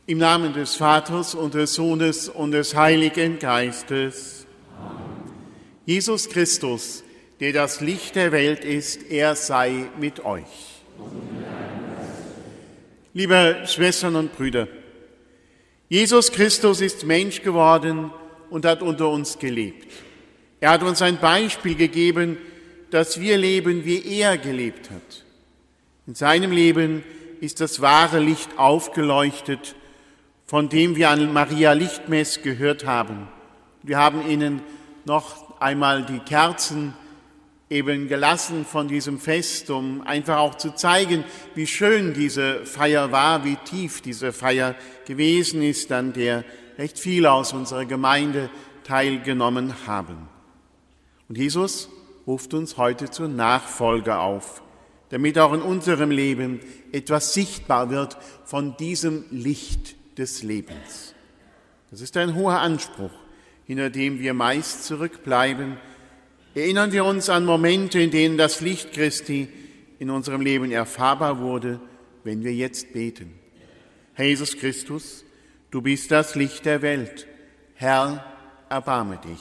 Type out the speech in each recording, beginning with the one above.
Im Namen des Vaters und des Sohnes und des Heiligen Geistes. Amen. Jesus Christus, der das Licht der Welt ist, er sei mit euch. Liebe Schwestern und Brüder, Jesus Christus ist Mensch geworden und hat unter uns gelebt. Er hat uns ein Beispiel gegeben, dass wir leben, wie er gelebt hat. In seinem Leben ist das wahre Licht aufgeleuchtet, von dem wir an Maria Lichtmess gehört haben. Wir haben Ihnen noch einmal die Kerzen eben gelassen von diesem Fest, um einfach auch zu zeigen, wie schön diese Feier war, wie tief diese Feier gewesen ist, an der recht viele aus unserer Gemeinde teilgenommen haben. Und Jesus ruft uns heute zur Nachfolge auf, damit auch in unserem Leben etwas sichtbar wird von diesem Licht des Lebens. Das ist ein hoher Anspruch, hinter dem wir meist zurückbleiben. Erinnern wir uns an Momente, in denen das Licht Christi in unserem Leben erfahrbar wurde, wenn wir jetzt beten. Herr Jesus Christus, du bist das Licht der Welt. Herr, erbarme dich.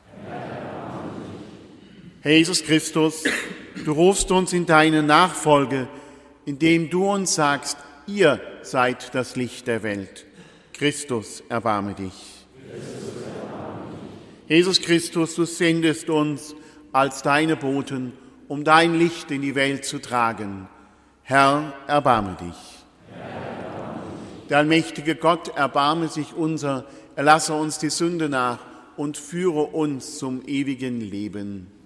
Herr Jesus Christus, du rufst uns in deine Nachfolge, indem du uns sagst, ihr seid das Licht der Welt. Christus, erbarme dich. Jesus Christus, du sendest uns als deine Boten, um dein Licht in die Welt zu tragen. Herr, erbarme dich. Der allmächtige Gott, erbarme sich unser, erlasse uns die Sünde nach und führe uns zum ewigen Leben.